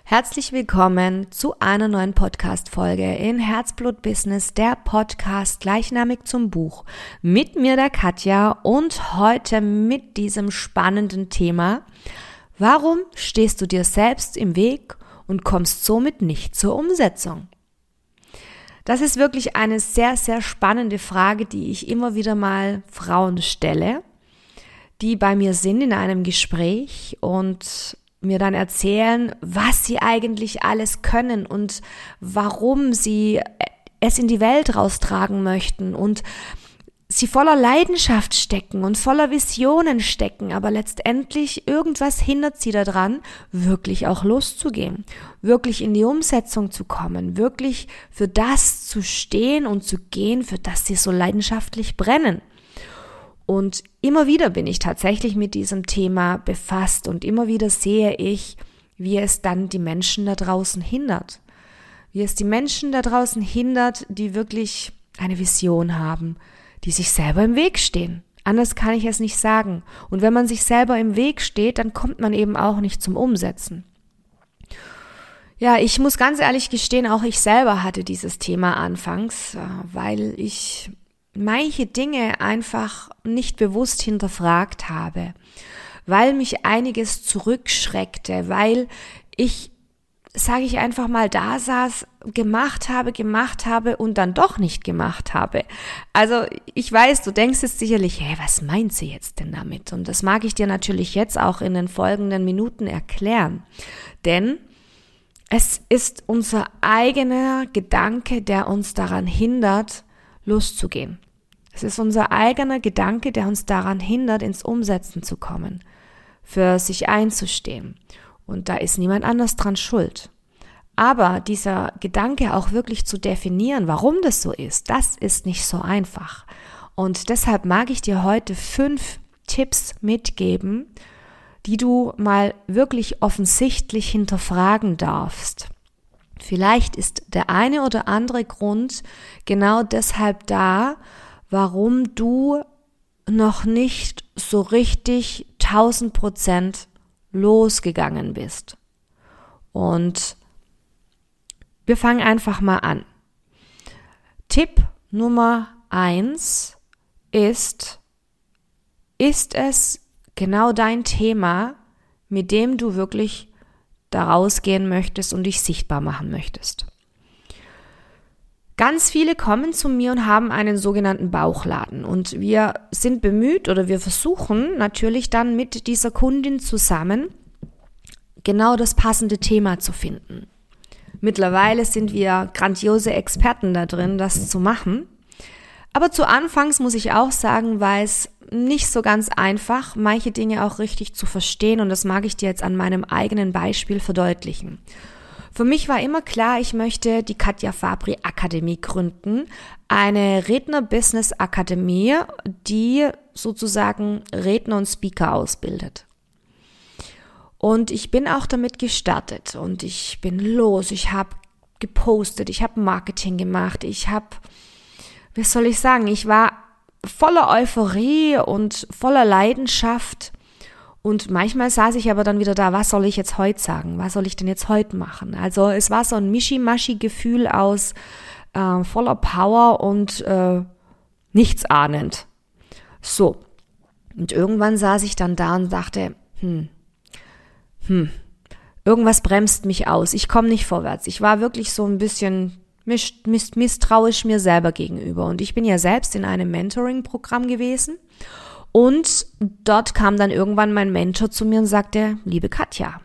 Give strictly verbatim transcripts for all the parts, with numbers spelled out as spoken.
Herzlich willkommen zu einer neuen Podcast-Folge in Herzblut Business, der Podcast gleichnamig zum Buch. Mit mir der Katja und heute mit diesem spannenden Thema: Warum stehst du dir selbst im Weg und kommst somit nicht zur Umsetzung? Das ist wirklich eine sehr, sehr spannende Frage, die ich immer wieder mal Frauen stelle, die bei mir sind in einem Gespräch und mir dann erzählen, was sie eigentlich alles können und warum sie es in die Welt raustragen möchten und sie voller Leidenschaft stecken und voller Visionen stecken, aber letztendlich irgendwas hindert sie daran, wirklich auch loszugehen, wirklich in die Umsetzung zu kommen, wirklich für das zu stehen und zu gehen, für das sie so leidenschaftlich brennen. Und immer wieder bin ich tatsächlich mit diesem Thema befasst und immer wieder sehe ich, wie es dann die Menschen da draußen hindert. Wie es die Menschen da draußen hindert, die wirklich eine Vision haben, die sich selber im Weg stehen. Anders kann ich es nicht sagen. Und wenn man sich selber im Weg steht, dann kommt man eben auch nicht zum Umsetzen. Ja, ich muss ganz ehrlich gestehen, auch ich selber hatte dieses Thema anfangs, weil ich manche Dinge einfach nicht bewusst hinterfragt habe, weil mich einiges zurückschreckte, weil ich, sage ich einfach mal, da saß, gemacht habe, gemacht habe und dann doch nicht gemacht habe. Also ich weiß, du denkst jetzt sicherlich, hey, was meint sie jetzt denn damit? Und das mag ich dir natürlich jetzt auch in den folgenden Minuten erklären, denn es ist unser eigener Gedanke, der uns daran hindert, loszugehen. Es ist unser eigener Gedanke, der uns daran hindert, ins Umsetzen zu kommen, für sich einzustehen. Und da ist niemand anders dran schuld. Aber dieser Gedanke auch wirklich zu definieren, warum das so ist, das ist nicht so einfach. Und deshalb mag ich dir heute fünf Tipps mitgeben, die du mal wirklich offensichtlich hinterfragen darfst. Vielleicht ist der eine oder andere Grund genau deshalb da, warum du noch nicht so richtig tausend Prozent losgegangen bist. Und wir fangen einfach mal an. Tipp Nummer eins ist, ist es genau dein Thema, mit dem du wirklich da rausgehen möchtest und dich sichtbar machen möchtest? Ganz viele kommen zu mir und haben einen sogenannten Bauchladen und wir sind bemüht oder wir versuchen natürlich dann mit dieser Kundin zusammen genau das passende Thema zu finden. Mittlerweile sind wir grandiose Experten da drin, das zu machen. Aber zu Anfangs muss ich auch sagen, war es nicht so ganz einfach, manche Dinge auch richtig zu verstehen und das mag ich dir jetzt an meinem eigenen Beispiel verdeutlichen. Für mich war immer klar, ich möchte die Katja Fabri Akademie gründen, eine Redner-Business-Akademie, die sozusagen Redner und Speaker ausbildet. Und ich bin auch damit gestartet und ich bin los, ich habe gepostet, ich habe Marketing gemacht, ich habe, wie soll ich sagen, ich war voller Euphorie und voller Leidenschaft. Und manchmal saß ich aber dann wieder da, was soll ich jetzt heute sagen? Was soll ich denn jetzt heute machen? Also es war so ein Mischi-Maschi-Gefühl aus äh, voller Power und äh, nichtsahnend. So, und irgendwann saß ich dann da und dachte, hm, hm, irgendwas bremst mich aus. Ich komme nicht vorwärts. Ich war wirklich so ein bisschen miss- misstrauisch mir selber gegenüber. Und ich bin ja selbst in einem Mentoring-Programm gewesen. Und dort kam dann irgendwann mein Mentor zu mir und sagte, liebe Katja,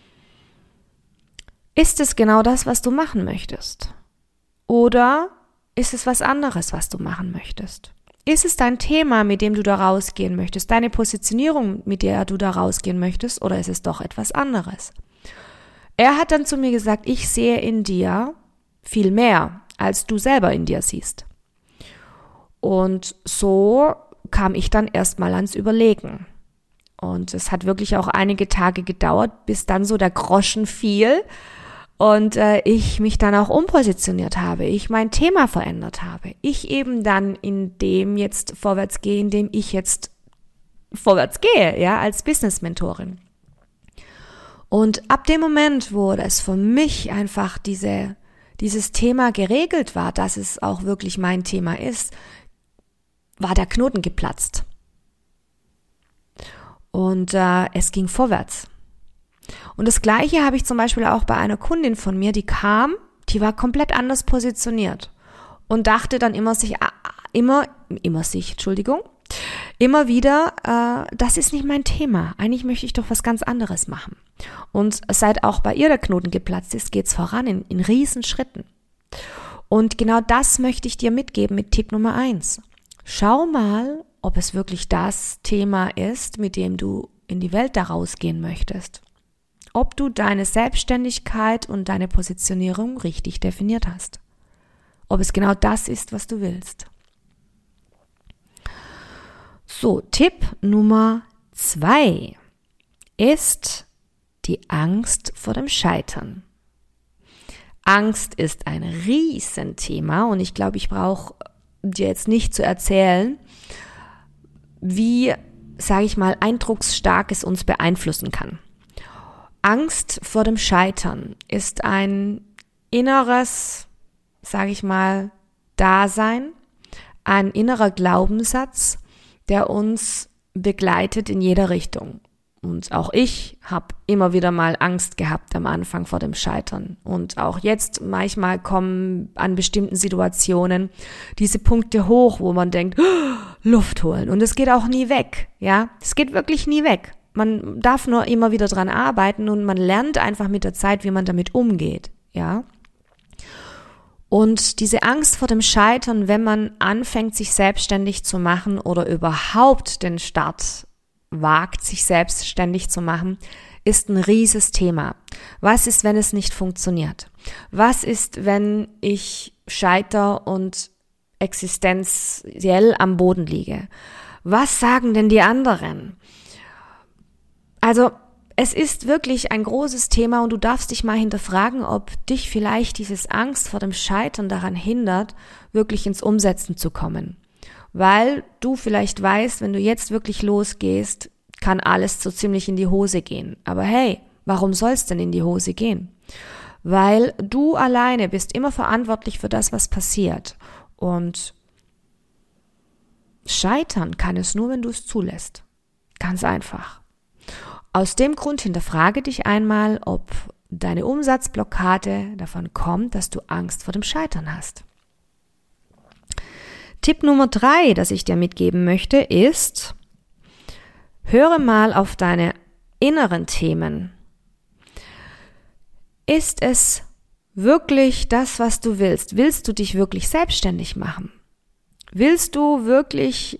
ist es genau das, was du machen möchtest? Oder ist es was anderes, was du machen möchtest? Ist es dein Thema, mit dem du da rausgehen möchtest, deine Positionierung, mit der du da rausgehen möchtest, oder ist es doch etwas anderes? Er hat dann zu mir gesagt, ich sehe in dir viel mehr, als du selber in dir siehst. Und so kam ich dann erstmal ans Überlegen. Und es hat wirklich auch einige Tage gedauert, bis dann so der Groschen fiel und äh, ich mich dann auch umpositioniert habe, ich mein Thema verändert habe. Ich eben dann in dem jetzt vorwärts gehe, in dem ich jetzt vorwärts gehe, ja, als Business-Mentorin. Und ab dem Moment, wo es für mich einfach diese, dieses Thema geregelt war, dass es auch wirklich mein Thema ist, war der Knoten geplatzt. Und äh, es ging vorwärts. Und das Gleiche habe ich zum Beispiel auch bei einer Kundin von mir, die kam, die war komplett anders positioniert und dachte dann immer sich, immer, immer sich, Entschuldigung, immer wieder, äh, das ist nicht mein Thema. Eigentlich möchte ich doch was ganz anderes machen. Und seit auch bei ihr der Knoten geplatzt ist, geht's voran in, in riesen Schritten. Und genau das möchte ich dir mitgeben mit Tipp Nummer eins. Schau mal, ob es wirklich das Thema ist, mit dem du in die Welt daraus gehen möchtest. Ob du deine Selbstständigkeit und deine Positionierung richtig definiert hast. Ob es genau das ist, was du willst. So, Tipp Nummer zwei ist die Angst vor dem Scheitern. Angst ist ein Riesenthema und ich glaube, ich brauche dir jetzt nicht zu erzählen, wie, sage ich mal, eindrucksstark es uns beeinflussen kann. Angst vor dem Scheitern ist ein inneres, sage ich mal, Dasein, ein innerer Glaubenssatz, der uns begleitet in jeder Richtung. Und auch ich habe immer wieder mal Angst gehabt am Anfang vor dem Scheitern. Und auch jetzt manchmal kommen an bestimmten Situationen diese Punkte hoch, wo man denkt, oh, Luft holen. Und es geht auch nie weg. Ja, es geht wirklich nie weg. Man darf nur immer wieder dran arbeiten und man lernt einfach mit der Zeit, wie man damit umgeht. Ja. Und diese Angst vor dem Scheitern, wenn man anfängt, sich selbstständig zu machen oder überhaupt den Start wagt, sich selbstständig zu machen, ist ein rieses Thema. Was ist, wenn es nicht funktioniert? Was ist, wenn ich scheiter und existenziell am Boden liege? Was sagen denn die anderen? Also, es ist wirklich ein großes Thema und du darfst dich mal hinterfragen, ob dich vielleicht dieses Angst vor dem Scheitern daran hindert, wirklich ins Umsetzen zu kommen. Weil du vielleicht weißt, wenn du jetzt wirklich losgehst, kann alles so ziemlich in die Hose gehen. Aber hey, warum soll es denn in die Hose gehen? Weil du alleine bist immer verantwortlich für das, was passiert. Und scheitern kann es nur, wenn du es zulässt. Ganz einfach. Aus dem Grund hinterfrage dich einmal, ob deine Umsatzblockade davon kommt, dass du Angst vor dem Scheitern hast. Tipp Nummer drei, das ich dir mitgeben möchte, ist, höre mal auf deine inneren Themen. Ist es wirklich das, was du willst? Willst du dich wirklich selbstständig machen? Willst du wirklich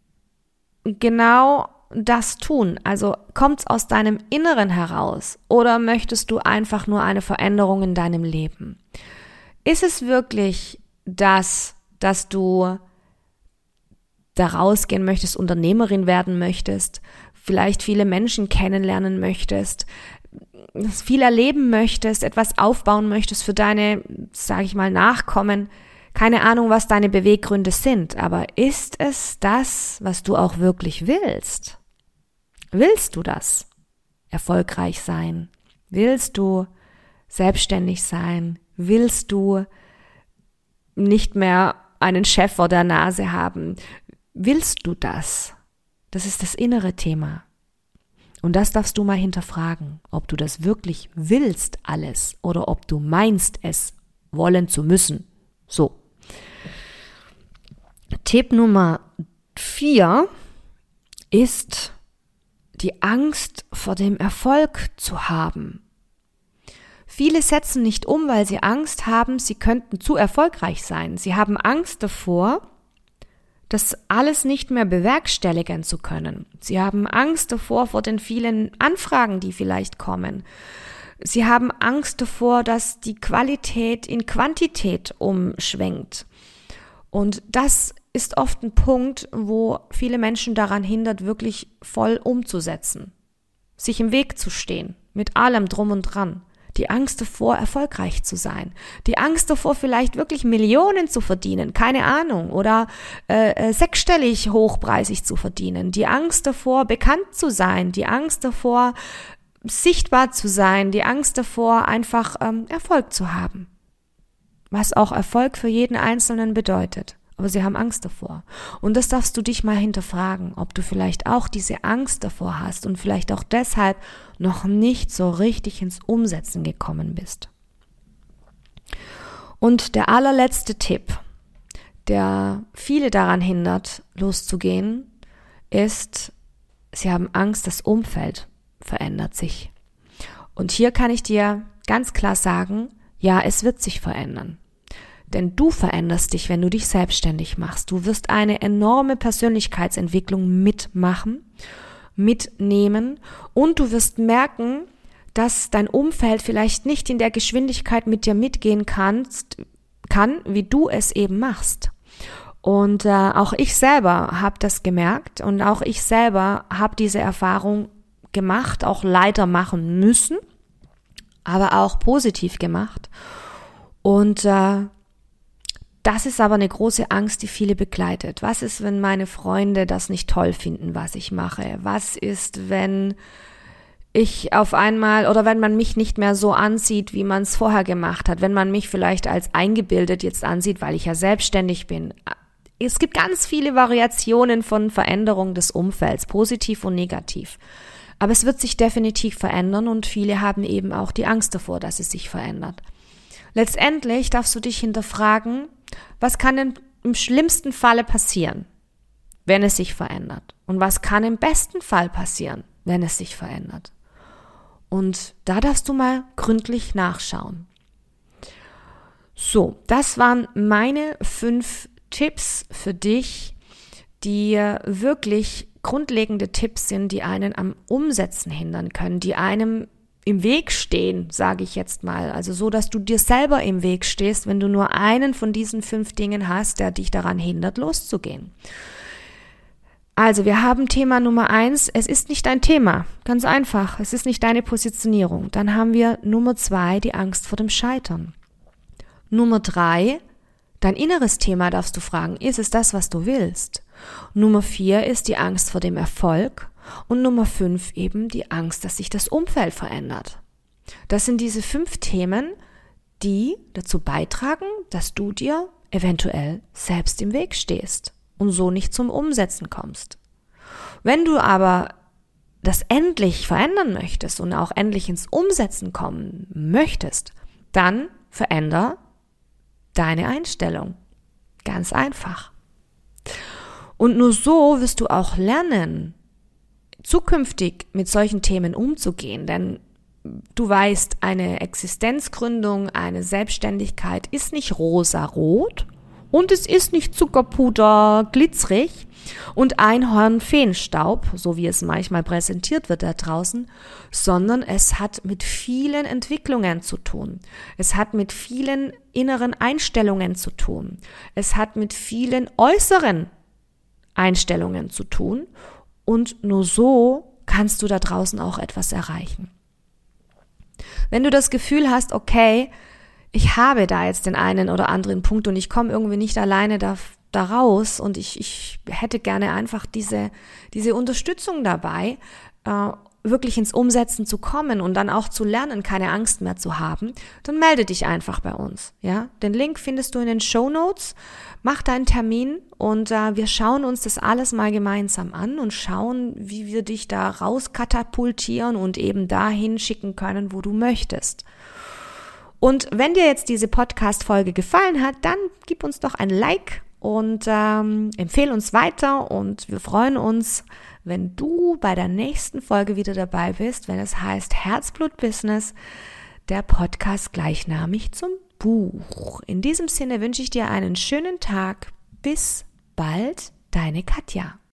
genau das tun? Also kommt es aus deinem Inneren heraus oder möchtest du einfach nur eine Veränderung in deinem Leben? Ist es wirklich das, dass du da rausgehen möchtest, Unternehmerin werden möchtest, vielleicht viele Menschen kennenlernen möchtest, viel erleben möchtest, etwas aufbauen möchtest für deine, sage ich mal, Nachkommen? Keine Ahnung, was deine Beweggründe sind, aber ist es das, was du auch wirklich willst? Willst du das? Erfolgreich sein? Willst du selbstständig sein? Willst du nicht mehr einen Chef vor der Nase haben? Willst du das? Das ist das innere Thema. Und das darfst du mal hinterfragen, ob du das wirklich willst alles oder ob du meinst, es wollen zu müssen. So. Tipp Nummer vier ist die Angst vor dem Erfolg zu haben. Viele setzen nicht um, weil sie Angst haben, sie könnten zu erfolgreich sein. Sie haben Angst davor, das alles nicht mehr bewerkstelligen zu können. Sie haben Angst davor, vor den vielen Anfragen, die vielleicht kommen. Sie haben Angst davor, dass die Qualität in Quantität umschwenkt. Und das ist oft ein Punkt, wo viele Menschen daran hindert, wirklich voll umzusetzen. Sich im Weg zu stehen, mit allem drum und dran. Die Angst davor, erfolgreich zu sein. Die Angst davor, vielleicht wirklich Millionen zu verdienen, keine Ahnung, oder äh, sechsstellig hochpreisig zu verdienen. Die Angst davor, bekannt zu sein. Die Angst davor, sichtbar zu sein, die Angst davor, einfach ähm, Erfolg zu haben. Was auch Erfolg für jeden Einzelnen bedeutet. Aber sie haben Angst davor. Und das darfst du dich mal hinterfragen, ob du vielleicht auch diese Angst davor hast und vielleicht auch deshalb noch nicht so richtig ins Umsetzen gekommen bist. Und der allerletzte Tipp, der viele daran hindert, loszugehen, ist, sie haben Angst, das Umfeld verändert sich. Und hier kann ich dir ganz klar sagen, ja, es wird sich verändern. Denn du veränderst dich, wenn du dich selbstständig machst. Du wirst eine enorme Persönlichkeitsentwicklung mitmachen, mitnehmen und du wirst merken, dass dein Umfeld vielleicht nicht in der Geschwindigkeit mit dir mitgehen kannst, kann, wie du es eben machst. Und äh, auch ich selber habe das gemerkt und auch ich selber habe diese Erfahrung gemacht, auch leider machen müssen, aber auch positiv gemacht. Und äh, das ist aber eine große Angst, die viele begleitet. Was ist, wenn meine Freunde das nicht toll finden, was ich mache? Was ist, wenn ich auf einmal oder wenn man mich nicht mehr so ansieht, wie man es vorher gemacht hat? Wenn man mich vielleicht als eingebildet jetzt ansieht, weil ich ja selbstständig bin. Es gibt ganz viele Variationen von Veränderung des Umfelds, positiv und negativ. Aber es wird sich definitiv verändern und viele haben eben auch die Angst davor, dass es sich verändert. Letztendlich darfst du dich hinterfragen, was kann denn im schlimmsten Falle passieren, wenn es sich verändert? Und was kann im besten Fall passieren, wenn es sich verändert? Und da darfst du mal gründlich nachschauen. So, das waren meine fünf Tipps für dich, die wirklich grundlegende Tipps sind, die einen am Umsetzen hindern können, die einem im Weg stehen, sage ich jetzt mal. Also so, dass du dir selber im Weg stehst, wenn du nur einen von diesen fünf Dingen hast, der dich daran hindert, loszugehen. Also wir haben Thema Nummer eins, es ist nicht dein Thema. Ganz einfach, es ist nicht deine Positionierung. Dann haben wir Nummer zwei, die Angst vor dem Scheitern. Nummer drei, dein inneres Thema darfst du fragen, ist es das, was du willst? Nummer vier ist die Angst vor dem Erfolg. Und Nummer fünf eben die Angst, dass sich das Umfeld verändert. Das sind diese fünf Themen, die dazu beitragen, dass du dir eventuell selbst im Weg stehst und so nicht zum Umsetzen kommst. Wenn du aber das endlich verändern möchtest und auch endlich ins Umsetzen kommen möchtest, dann veränder deine Einstellung. Ganz einfach. Und nur so wirst du auch lernen, zukünftig mit solchen Themen umzugehen, denn du weißt, eine Existenzgründung, eine Selbstständigkeit ist nicht rosa-rot und es ist nicht Zuckerpuder glitzerig und Einhorn-Feenstaub, so wie es manchmal präsentiert wird da draußen, sondern es hat mit vielen Entwicklungen zu tun. Es hat mit vielen inneren Einstellungen zu tun. Es hat mit vielen äußeren Einstellungen zu tun. Und nur so kannst du da draußen auch etwas erreichen. Wenn du das Gefühl hast, okay, ich habe da jetzt den einen oder anderen Punkt und ich komme irgendwie nicht alleine da, da raus und ich, ich hätte gerne einfach diese, diese Unterstützung dabei, äh, wirklich ins Umsetzen zu kommen und dann auch zu lernen, keine Angst mehr zu haben, dann melde dich einfach bei uns. Ja, den Link findest du in den Shownotes. Mach deinen Termin und äh, wir schauen uns das alles mal gemeinsam an und schauen, wie wir dich da rauskatapultieren und eben dahin schicken können, wo du möchtest. Und wenn dir jetzt diese Podcast-Folge gefallen hat, dann gib uns doch ein Like und ähm, empfehle uns weiter und wir freuen uns, wenn du bei der nächsten Folge wieder dabei bist, wenn es heißt Herzblut Business, der Podcast gleichnamig zum Buch. In diesem Sinne wünsche ich dir einen schönen Tag. Bis bald, deine Katja.